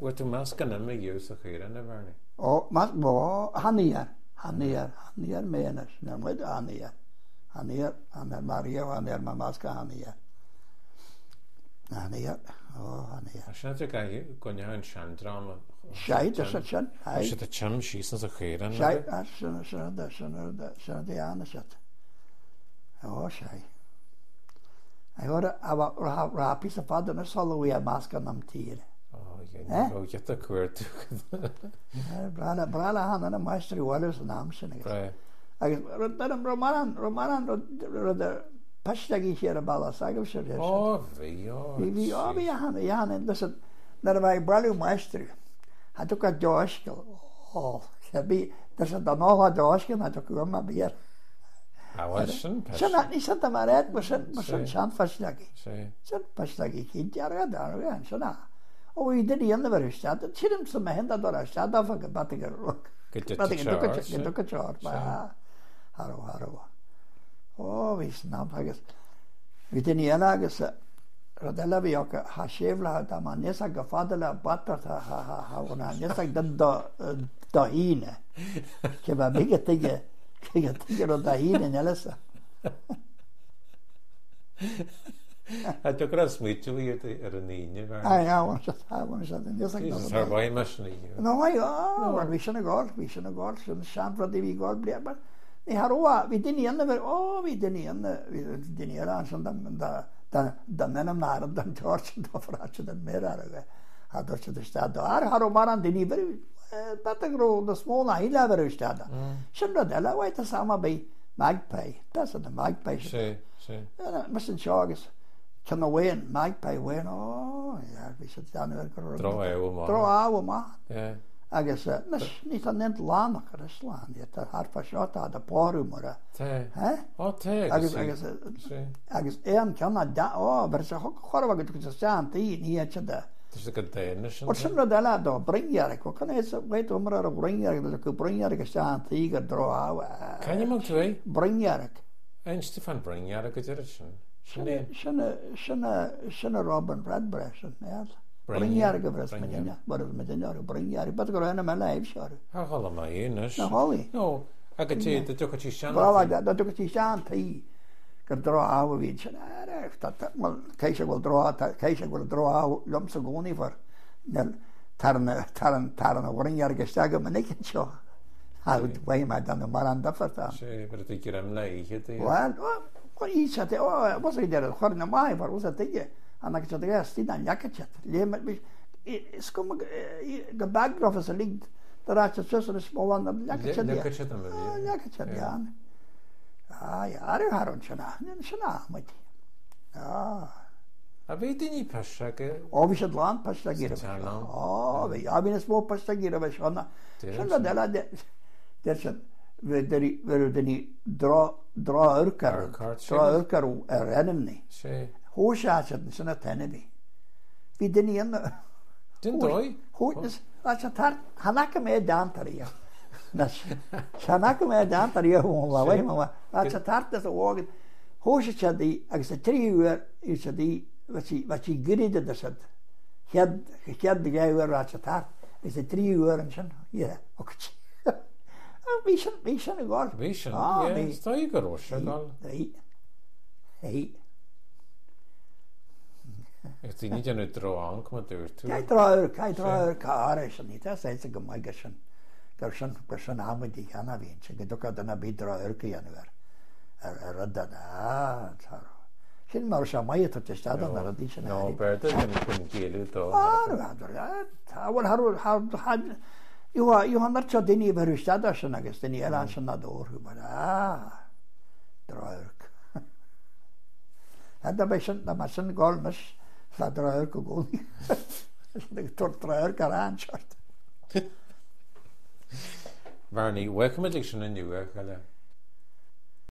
Wat tú más gan am use a chéir na bharni. O, mas bo hanier menes, na muid hanier Maria hanier ma maska hanier. Hanier. A sinna tú gaith gon an sean drama. Shait is het sin. Is het a chum sísan a chéir an? Shait as sin de anisat. O, shai. I hoorde rapi sa fadden is solo we a maska nam tiere. Oh, get a cuirt. Brala han an a maestri wallers an amsin. Agus romanan de pastagi hier a balla sagam sir. Oh, vi han dus na vai bralu maestri. Had ook a joshkel. Oh, sabi dus dan nog a joshkel na to kuma bier. Awashin. Sana ni santa maret masan shan pastagi. San pastagi kinjara da sana. O i did the other stad. Chidem some henda dora stad of a batiger rock. Get a chart. Haro. Oh, we snap, I guess. We didn't yanagas Rodella Vioca, Hashevla, Damanesa, Gafadala, Batata, Hawana, yes, like the Dahine. Give a bigger tiger of Dahine and Elisa. I took a sweet to you at a knee. I want something. Just like this. Her boy machine. No, we shouldn't go. Shouldn't shan for the God, but they had we didn't end we didn't end some the men of Marad and George and Dofracha and Mirror. Had the stad. Haromaran didn't very better grow the small level stad. Shundradella, wait a summer by Magpie. That's the Magpie. Mr. Chagas. Can away and Magpie win. Oh, yeah, we should down there. Draw ma. Yeah. I guess, niet an ent land, Rusland, yet a half a shot at the porum or a. Oh, I guess, Ian cannot da. Oh, but it's a horrible to stand here to the. There's a good Danish. Or some of the lad or bring Yarek. What can I say? Wait, Umra bring Yarek, the bring Yarek stand, tiger draw. Can you move to bring Yarek? And Stefan bring Yarek a direction. Shana Robin Redbreast, yes. Bring Yarek of Medina, but of Medina, bring Yarek, but go on my life, sure. How hollow my Inish? No, Holly. No, I could see the Ducati Shan. Well, like that, the Ducati Shan tea could draw out of each. Well, Keisha will draw out lumps of goni for Taran, a bring Yarek stag of Manikin show. I would weigh my done the Maranda for that. But I think you're lay. Well, each at oh, was I there? Horn of my, but was a thing. And I could guess, did not yakachet. It's come the backdrop is a link. The ratchet just a small one of yakachet. Yakachet, yeah. Ah, yeah, I don't Shana, mighty. Ah. A vedini Pashaka. Oh, we should land Pashagir. Oh, I've been a small Pashagir of a Shana. Shana Della, there's a very draw Urker enemy. Hoe zat het in zijn tennebi? Wie didn't in the. Didn't I? Hoe is dat het hart? Hanaka me dantaria. Hanaka me dantaria gewoon wel, maar dat het hart is ogen. Hoe zit je die? Als het 3 uur is het die wat je gridde dat het. Je de uur wat het hart is het 3 uur en zo. Ja, ook. Wie zijn een gol? Wie zijn? Ja, sta je geroos, gol. Hey. Ik zie niet aan het droom, maar door toe. Kijk trouwer, kare is niet. Dat is een gemeenschap. Persoon aan die gaan naar wiens. Ik doe dat dan bij trouwer kan weer. Dat Geen maar zo mooi dat het staat dan dat is. No, beter dan kun je het toch. Je had net zo dingen bij staat als je nog eens die Nederlandse nador. Maar trouwer. En dan ben je een golmes. Dat trouwer gewoon. Ik tot trouwer kan aanschaffen. Waar niet, welke met ik zo'n nieuwe gele.